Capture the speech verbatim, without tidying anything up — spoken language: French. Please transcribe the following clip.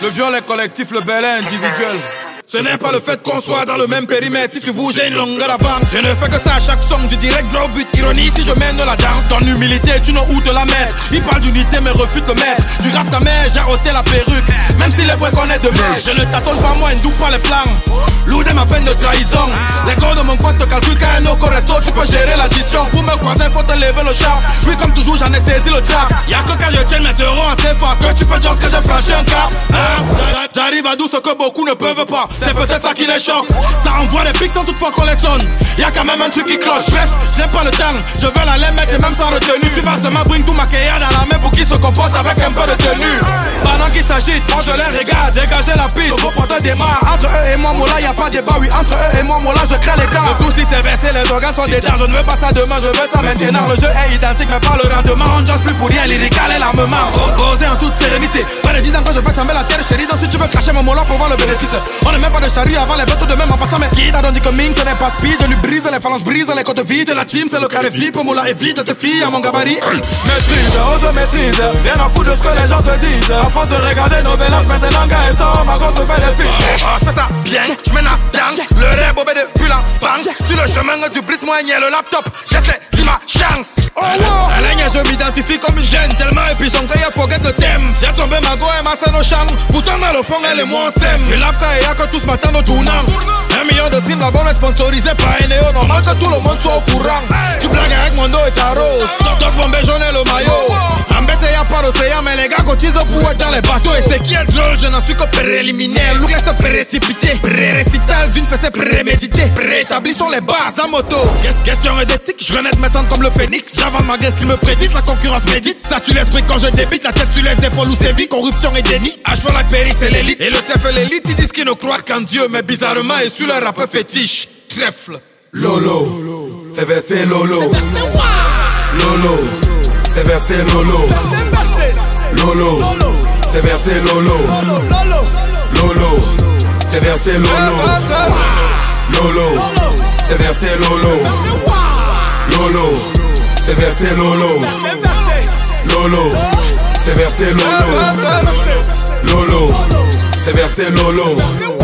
Le viol est collectif, le bel est individuel. Ce n'est pas le fait qu'on soit dans le même périmètre. Si tu bouges, j'ai une longueur d'avance. Je ne fais que ça à chaque son, du direct draw but, ironie si je mène la danse. Ton humilité, tu n'as où de la mettre. Il parle d'unité mais refute le maître. Du rap ta mère, j'ai ôté la perruque. Même s'il est vrai qu'on est de mèche. Je ne tâtonne pas moi, ne doute pas les plans. Lourd ma peine de trahison. Les gars de mon pote te calculent qu'à un autre resto, tu peux gérer l'addition. Pour me croiser, faut te lever le char. Puis comme toujours, j'anesthésie le trap. Y'a que quand je tiens mes euros en C F A que tu peux dire que j'ai franchi un cap. Hein? J'arrive à d'où ce que beaucoup ne peuvent pas. C'est peut-être ça qui les choque. Ça envoie des pics sans toutefois qu'on les sonne. Y'a quand même un truc qui cloche. Bref, j'ai pas le temps. Je vais la les mettre même sans retenue. Tu vas seulement bring tout ma kéa dans la main pour qu'ils se comportent avec un peu de tenue. Pendant qu'ils s'agitent, moi je les regarde. Dégager la piste, vos potes démarrent. Entre eux et moi, Mola, y'a pas de débat. Oui, entre eux et moi, Mola, je crée les gars. Le tout si c'est versé, les organes sont dedans. Je ne veux pas ça demain, je veux ça maintenant. Le jeu est identique, mais pas le rendement. On just plus pour rien, lyrical et l'armement. Oser en toute sérénité. Pas de dix ans que je fais chamber la terre chérie. Donc si tu veux cracher mon Mola pour voir le bénéfice. On ne met pas de charrue avant les bateaux de même en passant. Mais qui t'a dit que Ming, ce n'est pas speed. Je lui brise les phalanges, brise les côtes vides. La team, c'est le carré vide. Pour Mola évite tes filles à mon gabarit. Maîtrise, oh je maîtrise. Bien en foutre de ce que les gens se disent. À force de regarder nos balances, maintenant gars et ça, ma grosse fait des films. Oh, je fais ça bien, je mène la danse. Le rêve bobé depuis l'enfance. Sur le chemin du brise-moi, le laptop. J'essaie, c'est ma chance. Oh wow. À la je m'identifie comme une gêne. Tellement épuisant qu'il y a forget le thème. J'ai tombé ma go et ma scène au champ. Pourtant dans le fond, elle et moi on s'aime. J'ai l'apta et y'a que tous m'attendent au tournant. Un million de streams là-bas, on est sponsorisé par Eneo. Normal que tout le monde soit au courant. Tu blagues avec mon dos et ta rose. Toc mon jaune et le maillot. Embêté y'a pas d'océan, mais les gars cotisent pour être dans les bateaux. Et c'est qui est drôle, je n'en suis que préliminaire. Look laisse précipiter. Pré-récital d'une fessée préméditée. Préétabli sur les bases en moto. Question d'éthique, je renais mes centres comme le phénix. J'avance ma guest qui me prédise, la concurrence médite. Ça tue l'esprit quand je débite, la tête sur les épaules où c'est vie. Corruption et déni. H pour la péri, c'est l'élite. Et le C F l'élite, ils disent qu'ils ne croient qu'en Dieu. Mais bizarrement, et sur leur rap fétiche. Trèfle. Lolo, c'est versé Lolo. Lolo, c'est versé Lolo. Lolo, c'est versé Lolo. Lolo, c'est versé Lolo. Lolo, c'est versé Lolo. Lolo, c'est versé Lolo. Lolo, c'est versé Lolo. Lolo, c'est versé Lolo.